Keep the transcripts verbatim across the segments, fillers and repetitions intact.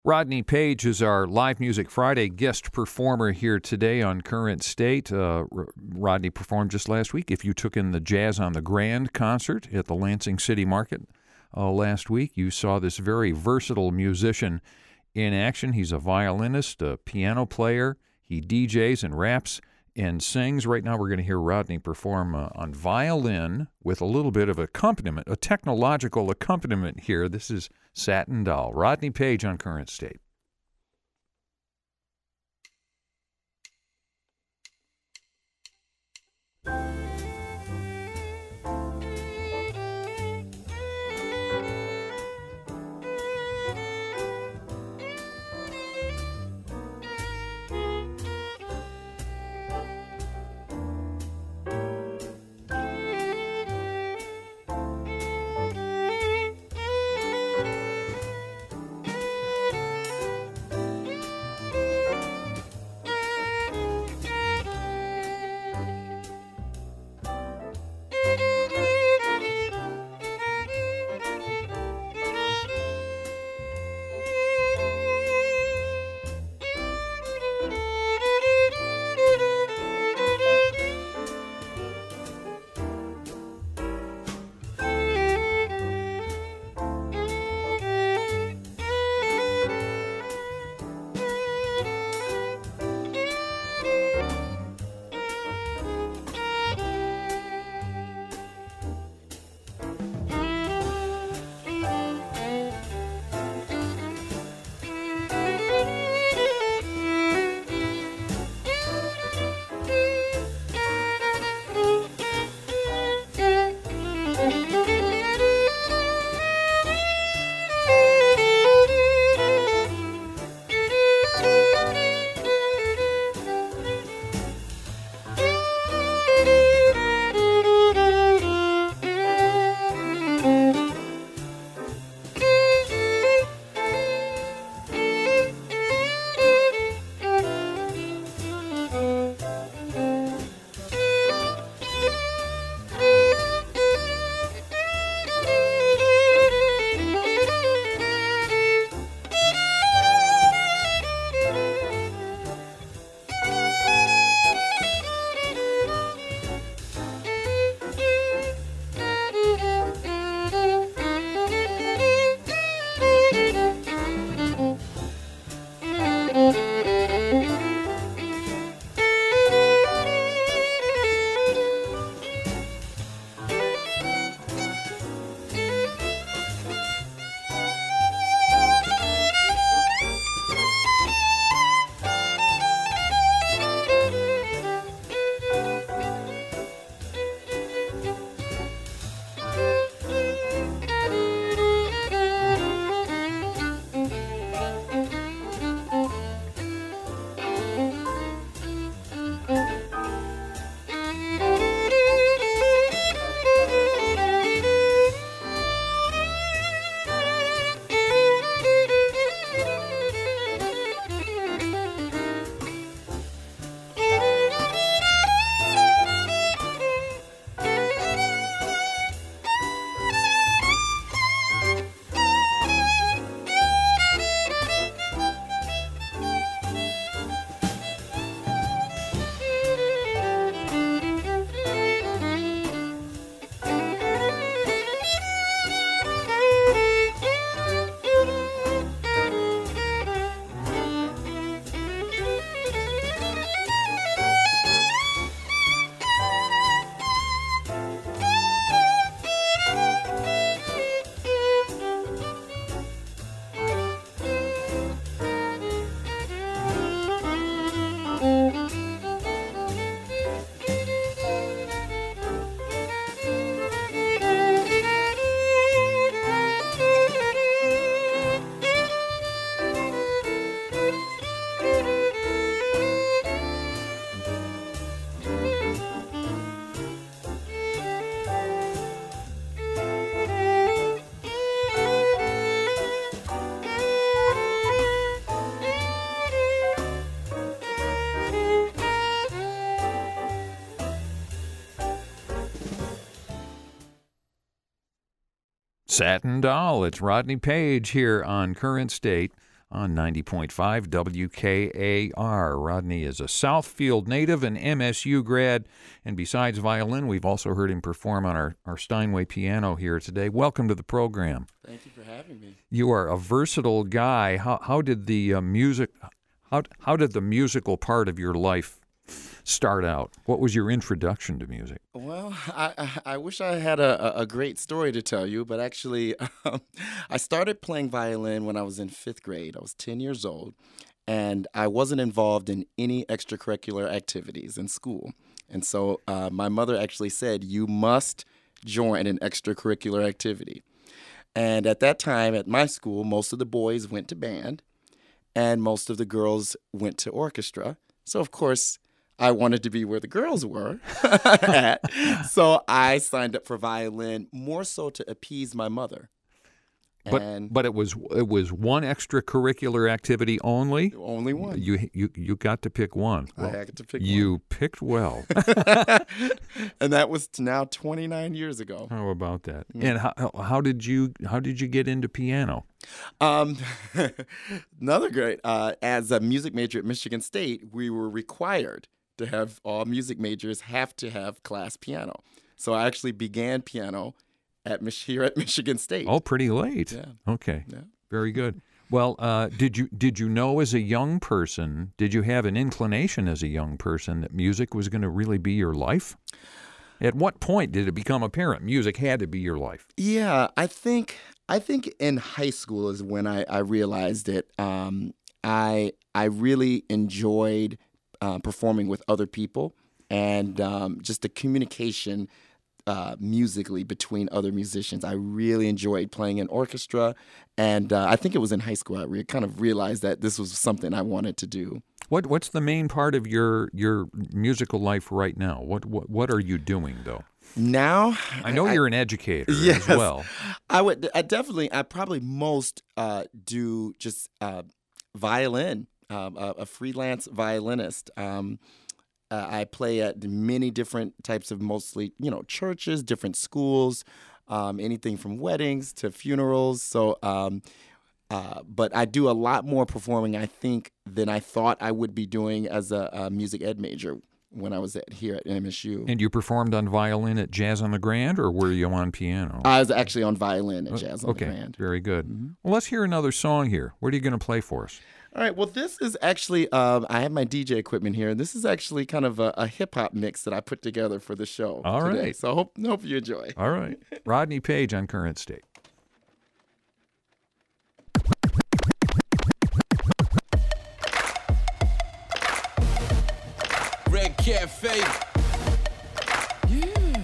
Rodney Page is our Live Music Friday guest performer here today on Current State. Uh, R- Rodney performed just last week. If you took in the Jazz on the Grand concert at the Lansing City Market uh, last week, you saw this very versatile musician in action. He's a violinist, a piano player. He D Js and raps and sings. Right now we're going to hear Rodney perform uh, on violin with a little bit of accompaniment, a technological accompaniment here. This is Satin Doll. Rodney Page on Current State. Satin Doll. It's Rodney Page here on Current State on ninety point five W K A R. Rodney is a Southfield native and M S U grad, and besides violin, we've also heard him perform on our, our Steinway piano here today. Welcome to the program. Thank you for having me. You are a versatile guy. How how did the uh, music how how did the musical part of your life start out? What was your introduction to music? Well, I, I, I wish I had a, a great story to tell you, but actually, um, I started playing violin when I was in fifth grade. I was ten years old, and I wasn't involved in any extracurricular activities in school. And so uh, my mother actually said, you must join an extracurricular activity. And at that time, at my school, most of the boys went to band, and most of the girls went to orchestra. So, of course, I wanted to be where the girls were at, so I signed up for violin more so to appease my mother. But and but it was it was one extracurricular activity only. Only one. You you you got to pick one. Well, I had to pick you one. picked well. And that was now twenty-nine years ago. How about that? Mm. And how how did you how did you get into piano? Um, another great. Uh, as a music major at Michigan State, we were required to have all music majors have to have class piano. So I actually began piano at Mich- here at Michigan State. Oh, pretty late. Yeah. Okay. Yeah. Very good. Well, uh, did you did you know as a young person, did you have an inclination as a young person that music was going to really be your life? At what point did it become apparent music had to be your life? Yeah, I think I think in high school is when I, I realized it. Um, I I really enjoyed Uh, performing with other people, and um, just the communication uh, musically between other musicians. I really enjoyed playing in orchestra, and uh, I think it was in high school I re- kind of realized that this was something I wanted to do. What What's the main part of your your musical life right now? What What, what are you doing though? Now, I know I, you're an educator yes, as well. I would. I definitely. I probably most uh, do just uh, violin. Um, a, a freelance violinist. Um, uh, I play at many different types of mostly, you know, churches, different schools, um, anything from weddings to funerals. So, um, uh, but I do a lot more performing, I think, than I thought I would be doing as a, a music ed major when I was at, here at M S U. And you performed on violin at Jazz on the Grand, or were you on piano? I was actually on violin at Jazz on okay, the Grand. Very good. Mm-hmm. Well, let's hear another song here. What are you going to play for us? All right. Well, this is actually, um, I have my D J equipment here. This is actually kind of a, a hip-hop mix that I put together for the show All today. right. So I hope, hope you enjoy. All right. Rodney Page on Current State. Red Cafe. Yeah.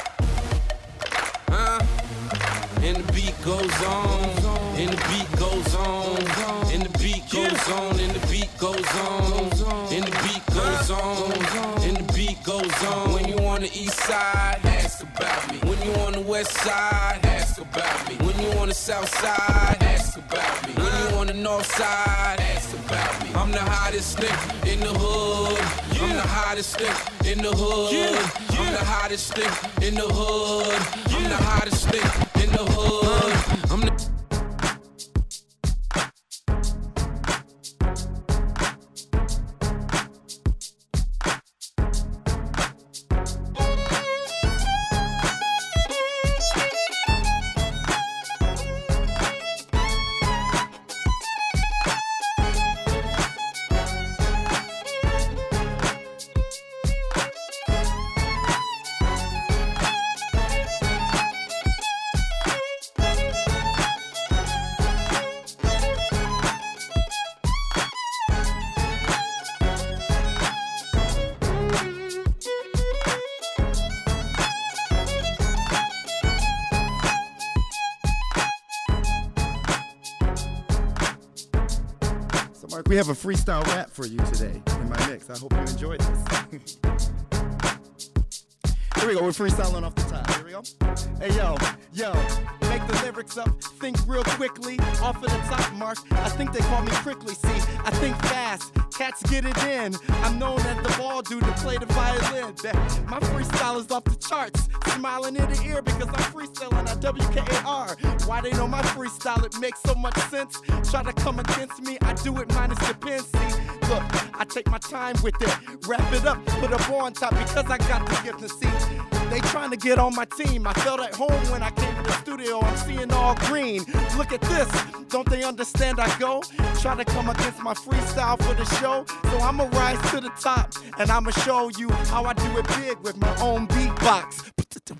Huh? And the beat goes on. And the beat goes on. And the beat goes on. And the beat goes on. And the beat goes on. And the beat goes on. When you on the east side, ask about me. When you on the west side, ask about me. When you on the south side, ask about me. When you on the north side, ask about me. I'm the hottest nigga in the hood. I'm the hottest nigga in the hood. I'm the hottest nigga in the hood. I'm the hottest nigga in the hood. I'm the Mark, we have a freestyle rap for you today in my mix. I hope you enjoyed this. Here we go, we're freestyling off the top. Here we go. Hey, yo, yo, make the lyrics up, think real quickly. Off of the top, Mark, I think they call me prickly. See, I think fast, cats get it in. I'm known as the ball dude to play the violin. My freestyle is off the charts, smiling in the ear because I'm freestyling at W K A R. Why they know my freestyle, it makes so much sense. Try to come against me, I do it minus the pen. See, look, I take my time with it, wrap it up, put a bow on top because I got the gift to see. They trying to get on my team. I felt at home when I came to the studio. I'm seeing all green. Look at this. Don't they understand I go? Try to come against my freestyle for the show. So I'ma rise to the top and I'ma show you how I do it big with my own beatbox.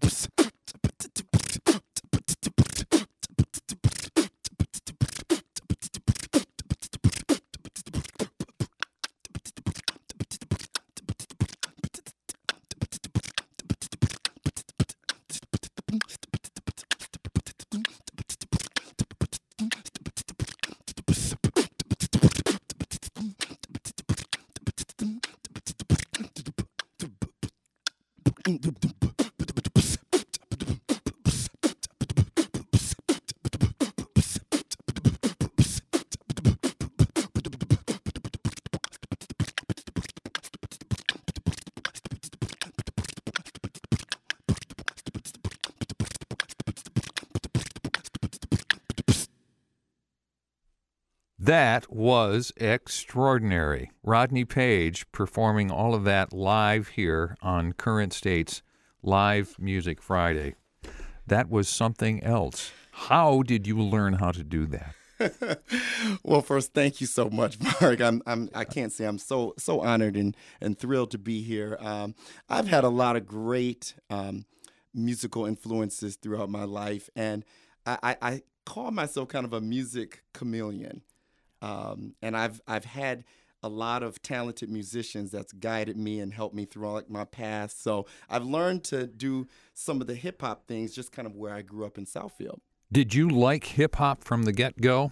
That was extraordinary. Rodney Page performing all of that live here on Current State's Live Music Friday. That was something else. How did you learn how to do that? Well, first, thank you so much, Mark. I'm, I'm, I can't say I'm so, so honored and, and thrilled to be here. Um, I've had a lot of great um, musical influences throughout my life, and I, I, I call myself kind of a music chameleon. Um, and I've I've had a lot of talented musicians that's guided me and helped me through like my past. So I've learned to do some of the hip hop things just kind of where I grew up in Southfield. Did you like hip hop from the get go?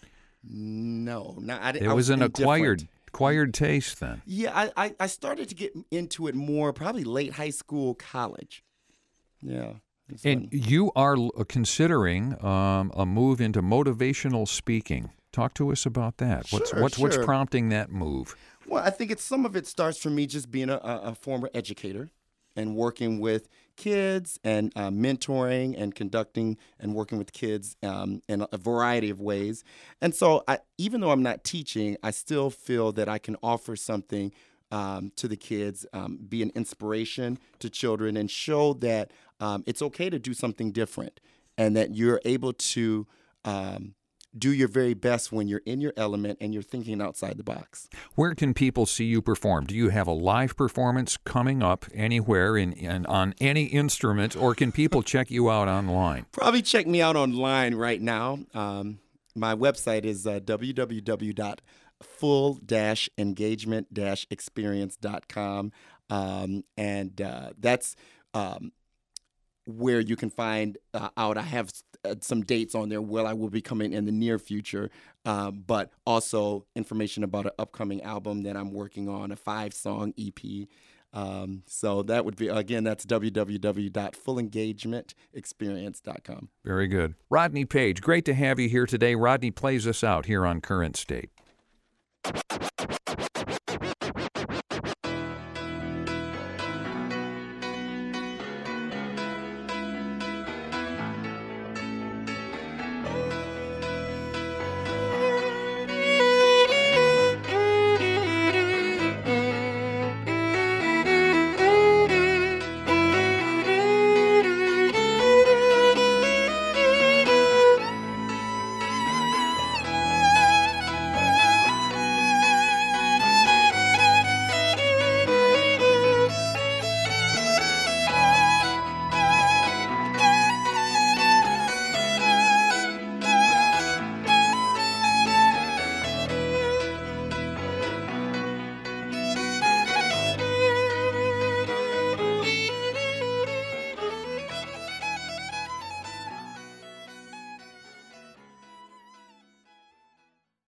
No, not. I, It I was, was an indifferent. acquired acquired taste then. Yeah, I, I I started to get into it more probably late high school, college. Yeah. it's And fun. you are l- considering um, a move into motivational speaking. Talk to us about that. What's Sure, what's what's sure. prompting that move? Well, I think it's some of it starts from me just being a, a a former educator and working with kids and uh, mentoring and conducting and working with kids um, in a variety of ways. And so I, even though I'm not teaching, I still feel that I can offer something um, to the kids, um, be an inspiration to children, and show that um, it's okay to do something different and that you're able to um, do your very best when you're in your element and you're thinking outside the box. Where can people see you perform? Do you have a live performance coming up anywhere in, in on any instrument, or can people check you out online? Probably check me out online right now. Um, my website is uh, w w w dot full dash engagement dash experience dot com, um, and uh, that's um, where you can find uh, out. I have uh, some dates on there where I will be coming in the near future, uh, but also information about an upcoming album that I'm working on, a five-song E P. Um, so that would be, again, that's w w w dot full engagement experience dot com. Very good. Rodney Page, great to have you here today. Rodney plays us out here on Current State.